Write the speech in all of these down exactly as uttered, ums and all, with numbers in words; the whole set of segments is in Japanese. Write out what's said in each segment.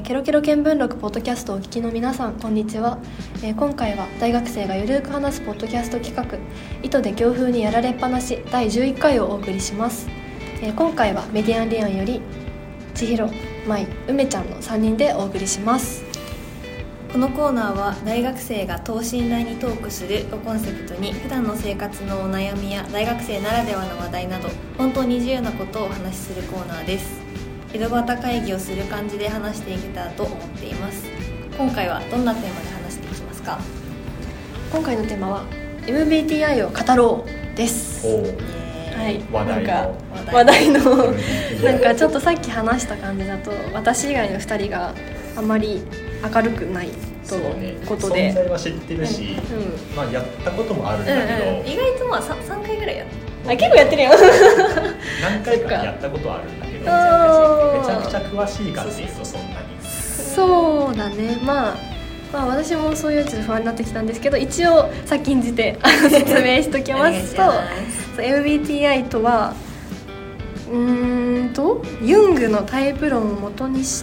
ケロケロ見聞録ポッドキャストをお聞きの皆さん、こんにちは。えー、今回は大学生がゆるく話すポッドキャスト企画、糸で強風にやられっぱなしだいじゅういっかいをお送りします。えー、今回はメディアンリアンより千尋、舞、梅ちゃんのさんにんでお送りします。 このコーナーは大学生が等身大にトークするをコンセプトに、普段の生活のお悩みや大学生ならではの話題など本当に自由なことをお話しするコーナーです。井戸端会議をする感じで話していけたらと思っています。今回はどんなテーマで話していきますか？ 今回のテーマは エムビーティーアイ を語ろうです。 おはい、 話題のなんか話題のなんかちょっとさっき話した感じだと、私以外のふたりがあまり明るくないということで、 存在は知ってるし、うんまあ、やったこともあるんだけど、うんうん、 意外とまあ 3, さんかいぐらいやあ結構やってるよ何回かやったことはあるんだけど、めちゃくちゃ詳しいかっていうとそんなに。 そうだね、まあ、まあ私もそういうちょっと不安になってきたんですけど、一応先んじて説明しときますとエムビーティーアイ とはうーんとユングのタイプ論を元にした、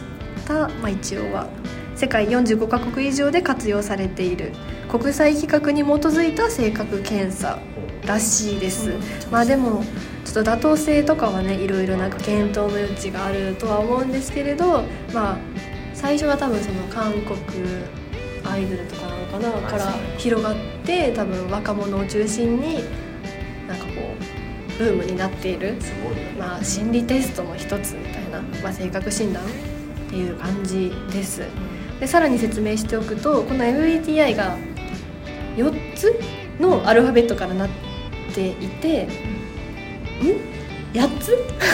まあ、一応は世界よんじゅうごカ国以上で活用されている国際規格に基づいた性格検査らしいです。まあでもちょっと妥当性とかはね、いろいろなんか検討の余地があるとは思うんですけれど、まあ最初は多分その韓国アイドルとかなのかなから広がって、多分若者を中心になんかこうブームになっている、まあ心理テストの一つみたいな、まあ、性格診断っていう感じです。でさらに説明しておくと、この エムビーティーアイ がよっつのアルファベットからなっていて、んやっつ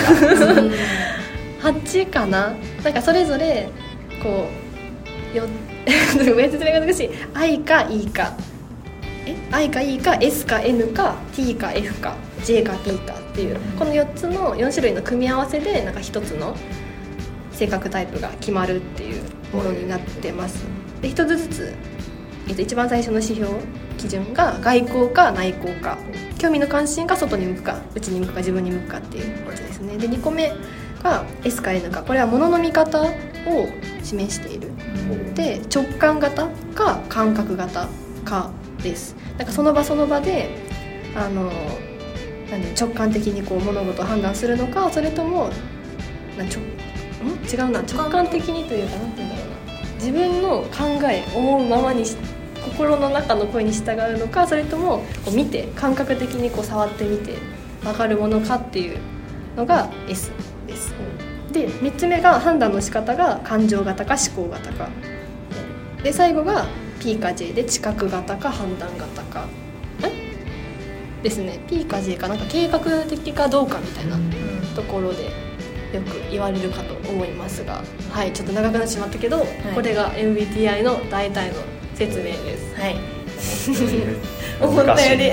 はちかな、なんかそれぞれこうよめっちゃ説明が難しい。 I か E かえ I か E か S か N か T か F か J か P かっていう、このよっつのよん種類の組み合わせでなんかひとつの性格タイプが決まるっていうものになってます。でひとつずつ、えっと、一番最初の指標基準が外向か内向か、興味の関心が外に向くか内に向くか自分に向くかっていうやつですね。でにこめが S か N か、これは物の見方を示している。で直感型か感覚型かです。なんかその場その場であのなんで直感的にこう物事を判断するのか、それともなちょん違うな直感的にというか、なんて言うんだろうな、自分の考え思うままに心の中の声に従うのか、それともこう見て感覚的にこう触ってみて分かるものかっていうのが S です。でみっつめが判断の仕方が感情型か思考型かで、最後が P か J で知覚型か判断型かですね。 P か J かなんか計画的かどうかみたいなところでよく言われるかと思いますが、はい、ちょっと長くなってしまったけど、はい、これが エムビーティーアイ の大体の説明です。はい思ったより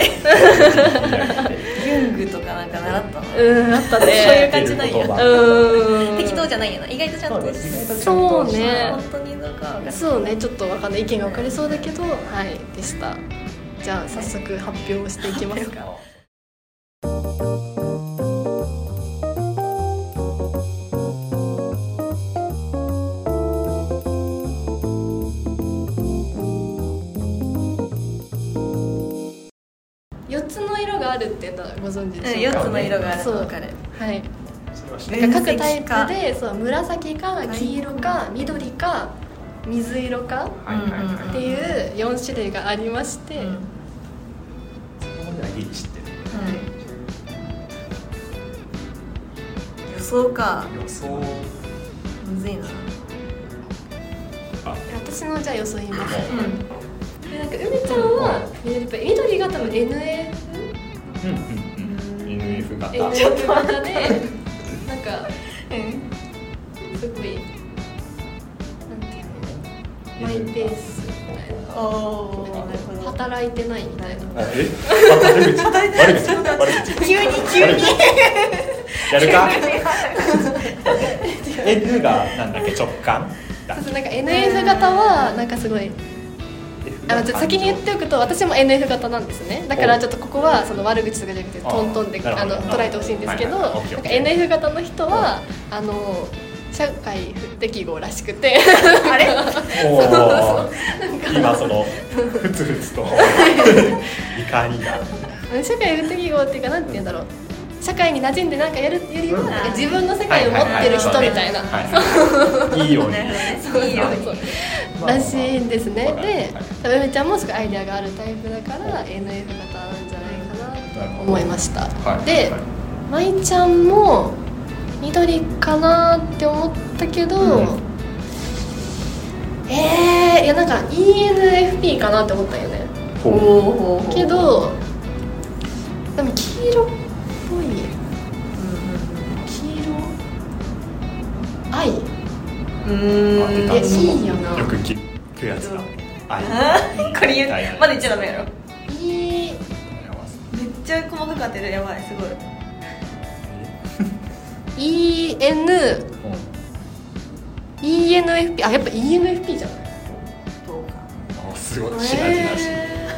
ユングとかなんか習ったの？ うん、あったね。 そういう感じなんや。 うん、 適当じゃないやな。意外とちゃんと。 そうね。 本当にどうか分かんない。 そうね、ちょっと分かんない、意見が分かれそうだけど、はいでした。じゃあ早速発表していきますか。よっつの色があるっていうのはご存知でしょうか？うん、 よっつの色があると分かる。 はい。なんか各タイプで、そう紫か黄色か緑か水色かっていうよん種類がありまして、うん、 そこまではギリ知ってる。 うん、予想か。 予想むずいな。 あ、 私のじゃあ予想言います。うんでなんか梅ちゃんは緑が多分 エヌエフ？ うんうんうん エヌエフ 型エヌエフ 型でなんか、うん、すごいなんていうのマイペースみたいな、 おー、なるほど。 働いてないみたいな。 え？悪口？悪口？悪口？ 急に急にやるか？N がなんだっけ、直感？ そうそう、なんか エヌエフ 型はなんかすごい、あのちょっと先に言っておくと、私も エヌエフ 型なんですね。だからちょっとここはその悪口とかじゃなくてトントンであの捉えてほしいんですけど、なんか エヌエフ 型の人はあの社会不適合らしくてあれお今そのふつふつと怒りが社会不適合っていうかなんて言うんだろう、社会に馴染んでなんかやるよりもなんか自分の世界を持ってる人みたいな、 いいようにいいようにらしいんですね。で、めめちゃんもすごいアイデアがあるタイプだから エヌエフ 型なんじゃないかなと思いました。で、まいちゃんも緑かなって思ったけど、うん、えー、いやなんか イーエヌエフピー かなって思ったよね。 ほうけどでも黄色っぽい、うん、黄色愛うーん、 いやいいよな。 よく聞くやつだ。愛これ言うまだ言っちゃダメやろ。 いい、 めっちゃ細かく当てる、やばい、すごい。 イーエヌ イーエヌエフピー あ、やっぱ イーエヌエフピー じゃない。 どうか。 あ、すごいしなじなし。 え、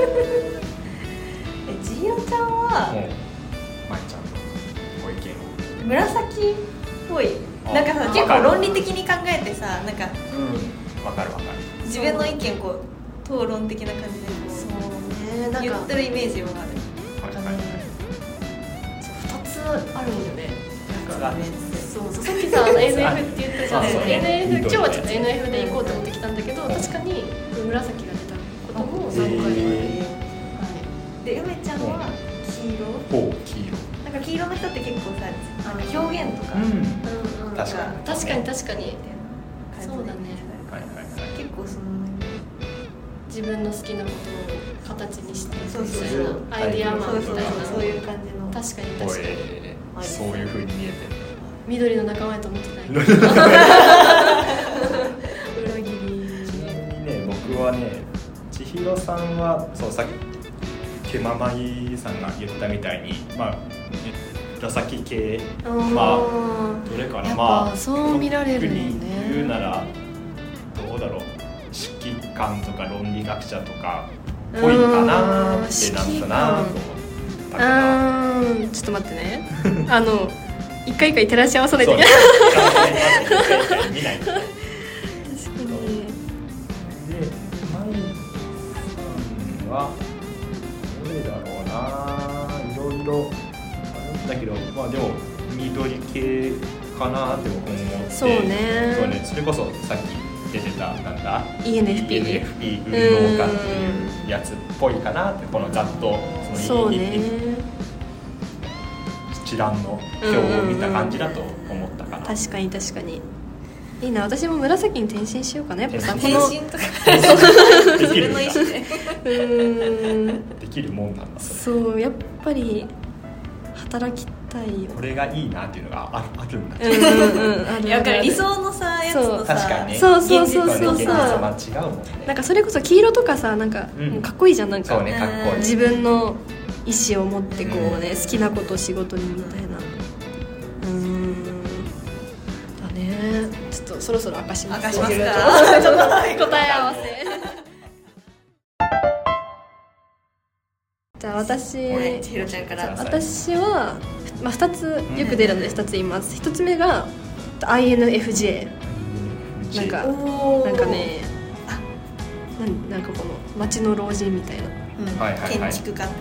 千尋ちゃんはまいちゃんのご意見を。 紫っぽい。なんかさ、結構論理的に考えてさ、なんかうん、わかるわかる。 自分の意見こう討論的な感じでこう、 そうね、なんか言ってるイメージはある。 はいはいはい。 ふたつあるんよね。 なんかそうそう、さっきさ エヌエフ って言ったじゃん。エヌエフ 今日はちょっと エヌエフ で行こうと思ってきたんだけど、確かに紫が出たことも何回もある。 で、梅ちゃんは黄色。 ほう、黄色。 なんか黄色の人って結構さ、あの表現とか、 うん、 うんうん、 確かに確かに確かに。そうだね。 はいはいはい。結構その自分の好きなことを形にして、 そうそうそう、 アイディアマンみたいな、 そういう感じの。 確かに確かに。 そういう風に見えてる。 緑の仲間やと思ってない。裏切り。 ちなみにね、僕はね、千尋さんはそうさっきケママイさんが言ったみたいに、まあ紫系、まあどれかな、まあそう見られるよね。 言うならどうだろう、指揮官とか論理学者とかっぽいかなってなんかなと思ったから。 うん、ちょっと待ってね。あの一回一回照らし合わさないといけない。 見ない。確かに。 で、マイさんはどれだろうな、いろいろあるんだけど、まあでも緑系かなって僕も思って。 そうね。 そうね、それこそさっき出てたなんだイーエヌエフピーイーエヌエフピー 運動家っていうやつっぽいかなって、このざっとそのそうね。 一覧の表を見た感じだと思ったかな。 確かに確かに。いいな、私も紫に転身しようかな。やっぱさ、 転身とかできるんだ。 うんできるもんなんだ。それそう、やっぱり働きたいよ。 これがいいなっていうのがああるんだ。 うんうん、いや、だから理想のさやつとさ、 確かにね、 そうそうそうそうそう、 現実は違うもんね。 なんかそれこそ黄色とかさ、なんか、うん、かっこいいじゃん、なんか。 そうね、かっこいい。 自分の意思を持ってこうね、うん、好きなことを仕事にみたいな。うーんだね。ちょっとそろそろ明かします。 明かしますか。 ちょっと答え合わせ。じゃあ私、 千尋ちゃんから。 私は、まあ、ふたつよく出るのでふたつ言います。ひとつめが アイエヌエフジェー、 なんかなんかね、な, なんかこの街の老人みたいな、 うん、はいはいはい、建築家って。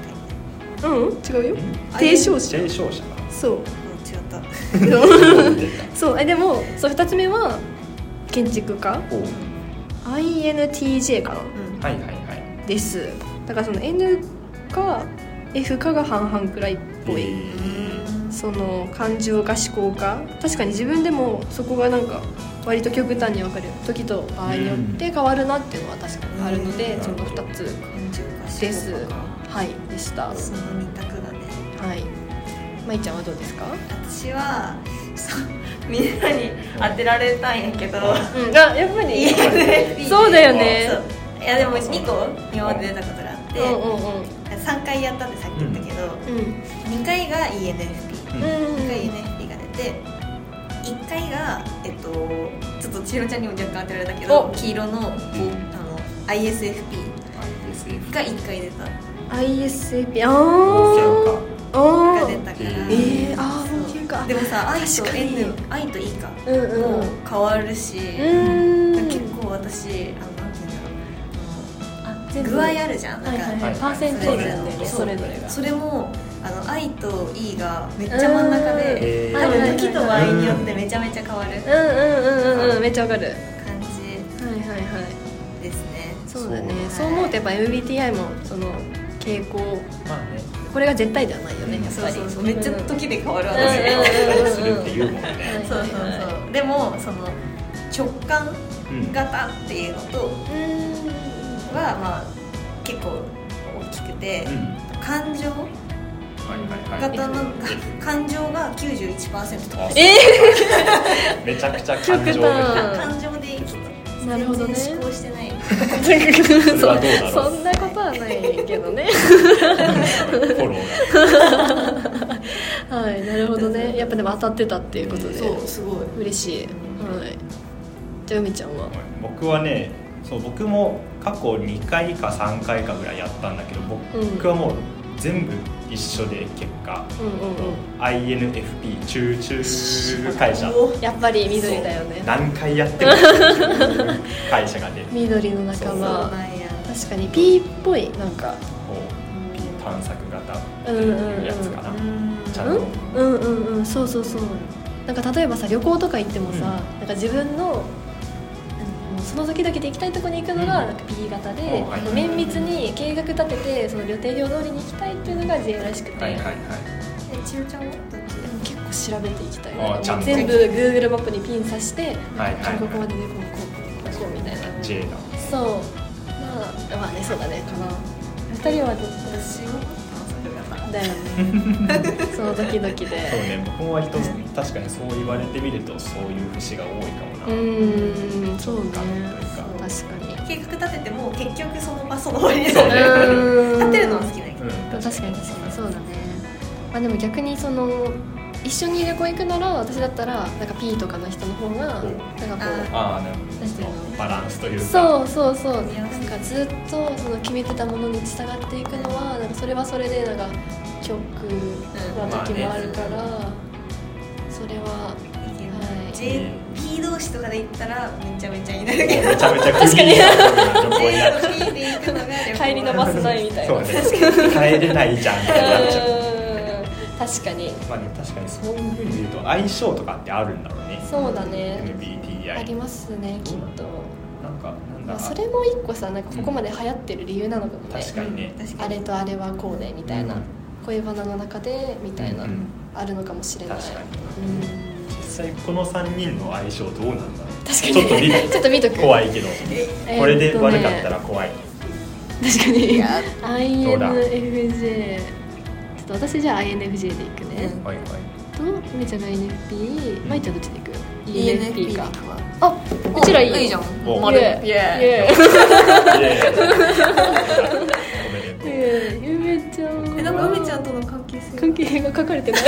うん、違うよ。提唱者。 提唱者。 そう。 違った。 そう、えでもそうふたつめは建築家。アイエヌティージェー かな。 うん、はいはいはい。 です。だからその N か F かが半々くらいっぽい。その感情か思考か、確かに自分でもそこがなんか割と極端に分かる時と場合によって変わるなっていうのは確かにあるので、そのふたつです。はい、でした。 そのに択だね。 はい。まいちゃんはどうですか？ 私はみんなに当てられたんやけど、うん、 あ、やっぱりそうだよね。 いやでもにこ今まで出たことがあって、うんうんうん、さんかいやったってさっき言ったけど、うん、にかいが イーエヌエフピー、うん、にかい イーエヌエフピー が出て、いっかいが、えっと、ちょっと千尋ちゃんにも若干当てられたけど、黄色の、うん、あの アイエスエフピー がいっかい出た。 アイエスエフピー、あーが出たから、 えー、あー冒険家かでもさ I と確かに N I と E かうんうんもう変わるし、 うん結構私あのなんていうんだろうあ全部具合あるじゃん、 はいはいなんかはいパーセンテージなんだよねそうそれぞれがそれもあの I と E がめっちゃ真ん中でうん多分時と場合によってめちゃめちゃ変わるうんうんうんうんうんめっちゃわかる感じはいはいはいですね。 そうだねそうそう思うとやっぱ エムビーティーアイ もその傾向まあねこれが絶対ではないよねやっぱりそうそうそうめっちゃ時で変わるうん私、 うんするっていうもんねそうそうそうでもその直感うん型っていうのとうんはまあ結構大きくて、 うん感情はいはいはい型の感情が きゅうじゅういちパーセント とかあえめちゃくちゃ感情極が端感情で生きてなるほどね全然思考してないそれはどうだろうそんなことはないけどねフォローがはいなるほどねやっぱでも当たってたっていうことでそうすごい嬉しいはいじゃあ梅ちゃんは僕はねそう僕も過去にかいかさんかいかぐらいやったんだけど僕はもう全部一緒で結果、 うんうんうんアイエヌエフピー 中中会社やっこ緑だよね何回やっても会社が出る緑の仲そう間なんや確かに P っぽいなんかこう P 探索型うんうんうんやつかな、 うんちゃんと、 うんうんうんそうそうそうなんか例えばさ旅行とか行ってもさ、 うんなんか自分のうんその時々で行きたいところに行くのがうんなんか P 型で、 おはい綿密に計画立ててその予定表通りに行きたいっていうのが J らしくて、 はいはいはいえ千代ちゃんはどっち結構調べていきたいあちゃんと全部 Google マップにピン刺して、 はいはいはいここまででこうこうこうみたいな J だそうまあまあねそうだねかなふたりは絶私は探索型対だよねその時々でそうね僕も割と確かにそう言われてみるとそういう節が多いかもな、 うーんそうね直感というか確かに計画立てても結局その場その場にそうね立立てるのは好きだけど、 うん確かに確かにそうだね、まあ、でも逆にその一緒に旅行行くなら私だったらなんか P とかの人の方がなんかこうああなるほなんていうのどバランスというかそうそうそうなんかずっとその決めてたものに従っていくのはなんかそれはそれでなんか極な時もあるから、それははいジェーピー 同士とかで行ったらめちゃめちゃになるめけどちゃめちゃ確かに旅行になっちゃうジェーピー で行くのが旅行帰りのバスないみたいなそうね帰れないじゃんみたいになっちゃううん確かにまあね確かにそういうふうに見ると相性とかってあるんだろうねそうだねエムビーティーアイありますねきっと、 なんかなんだまあ、それも一個さなんかここまで流行ってる理由なのかもね、 確かにね確かにあれとあれはこうでみたいな、 うん恋バナの中でみたいな、 うんうんあるのかもしれない確かにうん実際このさんにんの相性どうなんだろう確かにちょっと見るちょっと見とく怖いけどえーこれで悪かったら怖い確かにやアイエヌエフジェー ちょっと私じゃあ アイエヌエフジェー でいくね、 はいはいとめちゃんが エヌエフピー、まいちゃんどっちでいくイーエヌエフピーかで行くわあうちらいいよいいじゃんお丸イエーイイエーイイエイエーイおめでとうーイイエーイゆめちゃんえなんか梅ちゃんとの関係性関係が書かれてない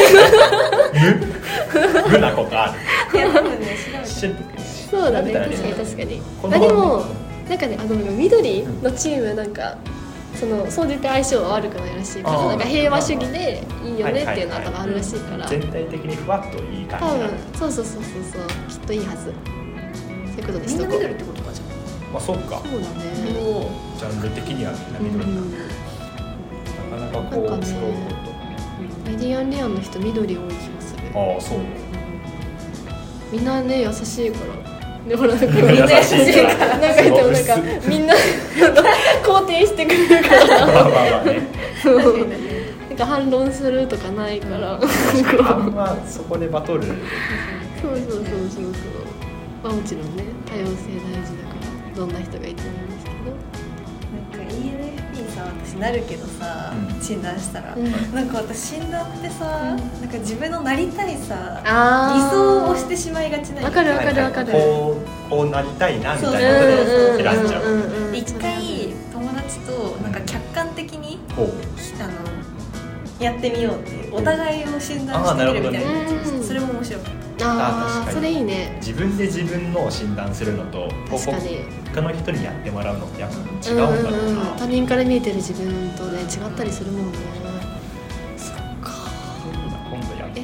無なことあるいや多分ね調シンプルにそうだね調べたら確かに確かにこのあでもなんかねあの緑のチームなんかその総じて相性は悪くないらしいからあーなんか平和主義でいいよねっていうのははいはいはい多分あるらしいから全体的にふわっといい感じ多分なのそうそうそうそうそうきっといいはずそういうことでしとこうみんな緑ってことかじゃんまあそっかそうだねジャンル的にはみんなう緑だんなかなかこなんかねう使うこメディアンレアンの人緑多い気がするとああそうみんなね優しいからでほらなんかみんな優しいからなんか言ってもなんかみんな肯定してくれるからまあまあまあねそうなんか反論するとかないからあんまそこでバトルそうそうそうそうそうまあもちろんね多様性大事だからどんな人がいてもいいんですけどなんか イーエヌエフピー さ私なるけどさ、 うん診断したら、 うんなんか私診断ってさ、 うんなんか自分のなりたいさあ理想をしてしまいがちないわかるわかるわかるこうこうなりたいなみたいなそうことそうで選んじゃううん一回友達となんか客観的にほうあのやってみようっていうお互いを診断してみるみたいなあーなるほどねそれも面白かったああ確かにあそれいいね自分で自分のを診断するのと確かに他の人にやってもらうのってやっぱ違うんだろうな、 んんん他人から見えてる自分とね違ったりするもんねそっか今度やってえそ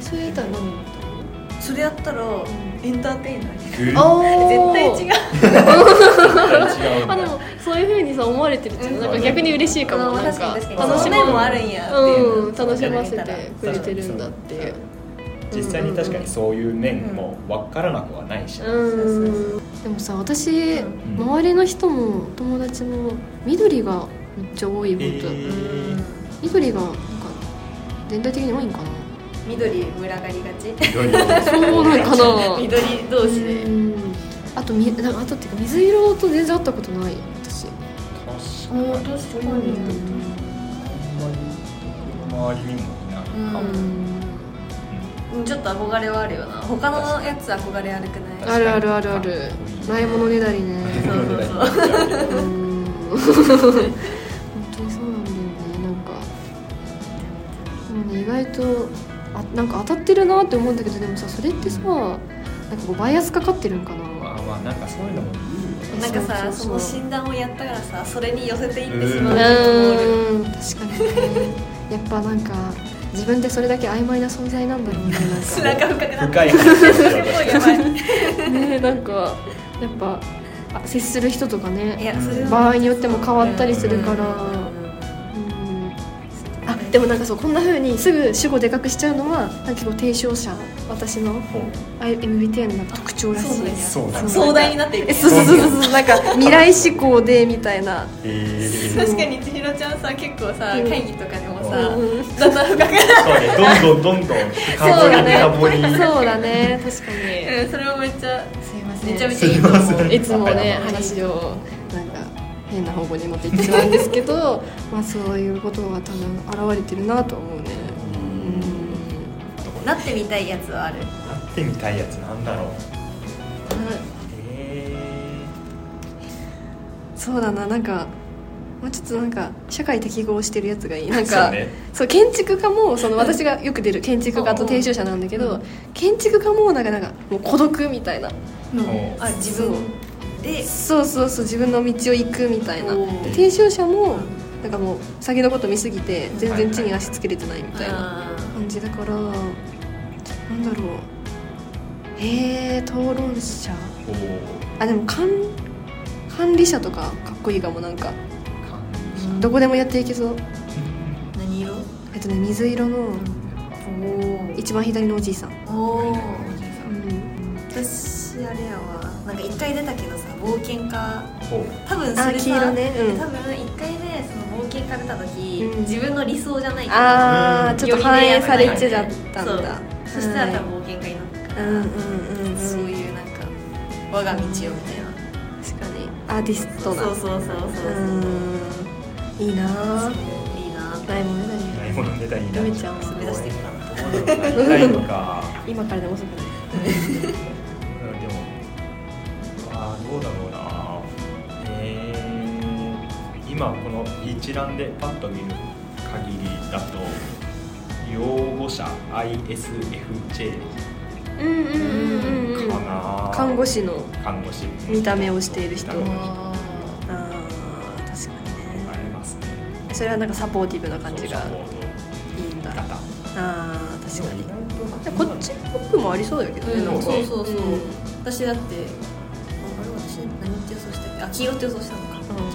それやったら何だったの？ それやったらエンターテイナーにえーあー絶対違う違うんだあでもそういう風にさ思われてるっていうのはなんか逆に嬉しいかも。なんか確かに確かに楽しその面もあるんやっていううん、楽しませてくれてるんだっていう。 実際に確かにそういう面も分からなくはないし、 うんでもさ私、 ん周りの人も友達も緑がめっちゃ多い、 え本当、 ー、 緑がなんか全体的に多いんかな。 緑群がりがち緑色そうなんかな緑同士でうんあとみなんかあとっていうか水色と全然会ったことない私。 確かに確かにあんまり僕の周りにもいないかも、 うん、ちょっと憧れはあるよな。他のやつ憧れあるくない？ あるあるあるある。ないものねだりね。 そうそうそううん本当にそうなんだよね。なんかでもね意外とあなんか当たってるなって思うんだけど、でもさそれってさなんかこうバイアスかかってるんかな。 まあまあなんかそういうのもいいよね。 なんかさ、 そうそうそうその診断をやったからさ、それに寄せていってしまううとん確かにね。やっぱなんか自分ってそれだけ曖昧な存在なんだろうね。なんかなんか深くなって深い話をしようとしてやばいねなんかやっぱあ接する人とかいねや、それは場合によっても変わったりするから、 うんうんあでもなんかそうこんな風にすぐ主語でかくしちゃうのはなんか結構提唱者私の エムビーティーアイ の特徴らしい。 そうなんだ壮大になっていくえそうそうそうそうなんか未来志向でみたいな。 えー、 確かに千尋ちゃんさ、結構さ、 うん会議とかでもさ、 うんだんだん深くなってそうね、どんどんどんどん深掘り深掘りそうだね確かに。 うんそれもめっちゃすいませんめちゃめちゃいいと思う。 いつもね話をなんか変な方向に持っていってしまうんですけどまあそういうことが多分現れてるなと思うね。 なってみたいやつはある？ なってみたいやつなんだろう。えそうだななんかもうちょっとなんか社会適合してるやつがいい。なんかそうねそう建築家もその私がよく出る建築家と提唱者なんだけど、建築家もなんかなんかもう孤独みたいな。 ー、 あ、自分でそうそうそう自分の道を行くみたいな。 おーで提唱者もなんかもう先のこと見すぎて全然地に足つけれてないみたいなあ感じだからなんだろうへえ討論者おーあでも管管理者とかかっこいいかも。なんかーどこでもやっていけそう。 何色？ えっとね水色のお一番左のおじいさん、 おお。 うん、 私あれやわ、なんか一回出たけどさ、冒険家お多分それさ、 あ黄色ねうん多分一回目その冒険家出た時、 うん自分の理想じゃないけどあーちょっと反映されちゃよりったんだ。 そうそしたら多分冒険家になったから、 うんうんうんうんそういうなんか我が道をみたいな、 確かにアーティストなそうそうそうそうそう、 うんいいなぁいいなないもんねだないものねだりになっゆめちゃんは目指していくかなりたいのか今からでも遅くないうんでもあーどうだろうなえー、今この一覧でパッと見る限りだと擁護者 アイエスエフジェーうんうんうんうんうんかな、 看護師の看護師見た目をしている人見た目をあー確かにありますねねそれはなんかサポーティブな感じがそうサポートいいんだ。 方あー確かに意外とこっちっぽくもありそうだけどね、 うんなんかそうそうそう、 ん私だってああれ私何って予想したっけ、あ黄色って予想したのか、 うんそうね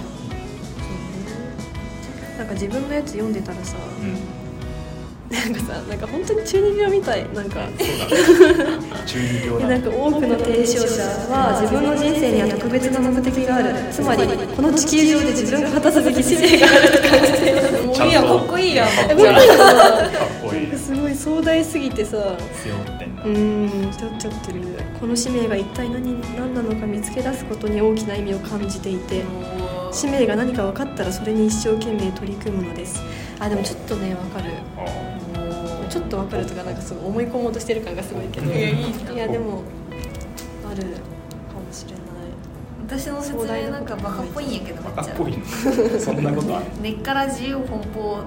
なんか自分のやつ読んでたらさ、 うんなんかさなんか本当に中二病みたいなんかそうだね中二病なんか多くの提唱者は自分の人生には特別な目的がある。つまりこの地球上で自分が果たすべき使命があると感じている。 もういいやん、かっこいいやん、 かっこいいえ僕らかっこいいすごい壮大すぎてさ背負ってんだ、 うーん背負っちゃってる。この使命が一体何何なのか見つけ出すことに大きな意味を感じていて、使命が何か分かったらそれに一生懸命取り組むのです。あでもちょっとね分かる。 あちょっと分かるとかなんかすごい思い込もうとしてる感がすごいけど、 いやいいいやでもあるかもしれない。 私の説明なんかバカっぽいんやけどめっちゃバカっぽいのそんなことある根っから自由奔放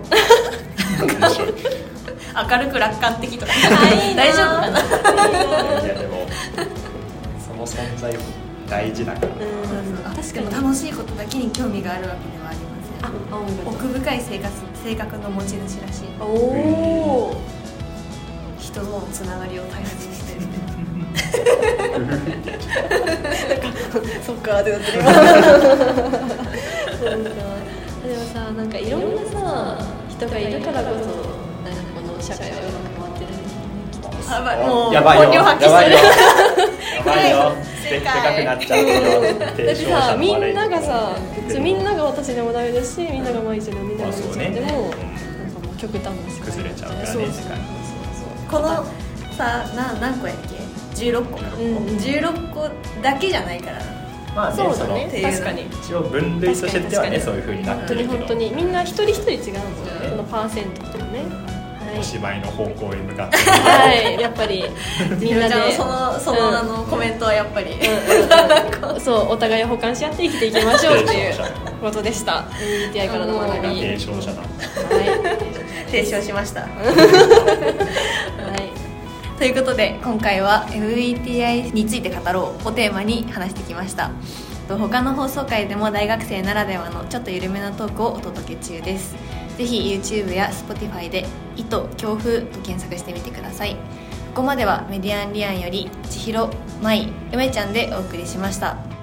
明るく楽観的とか大丈夫かな。 いやでもその存在大事だから、 うん確かに楽しいことだけに興味があるわけではありません。 あ青が奥深い生活性格の持ち主らしい。 おお人とのつながりを大切にしてるそっかってなってるそうか。でもさ、なんかいろんなさ人がいるからこそ、なんかこの社会はうまく回ってるんだよね、きっと。 やばい、もうやばいよ本領発揮やばいよしてるやばいよでかくなっちゃうよだってさ、みんながさ、みんなが私でもダメだし、みんなが毎日でもみんなが毎日でも、なんかもう極端な世界崩れちゃうからね、 そうそう世界このさ、な何個やっけじゅうろっこか、 うん、 じゅうろっこだけじゃないからな。 まあね、 そうだね、 その確かに一応分類としてはね、そういう風になっ本当にてるけど、 本当にみんな一人一人違うもんね、そのパーセントとかね。 お芝居の方向へ向かってはい、やっぱりみんなでそのその、うん、あのコメントはやっぱり、 うんうんうん、そうお互いを補完し合って生きていきましょうっていうことでした。 エムビーティーアイ からの学び、 提唱者だ。 はい提唱しましたはいということで今回は エムビーティーアイ について語ろうをテーマに話してきました。他の放送回でも大学生ならではのちょっと緩めなトークをお届け中です。ぜひ YouTube や Spotify で「糸強風」と検索してみてください。ここまではメディアンリアンより千尋、舞、梅ちゃんでお送りしました。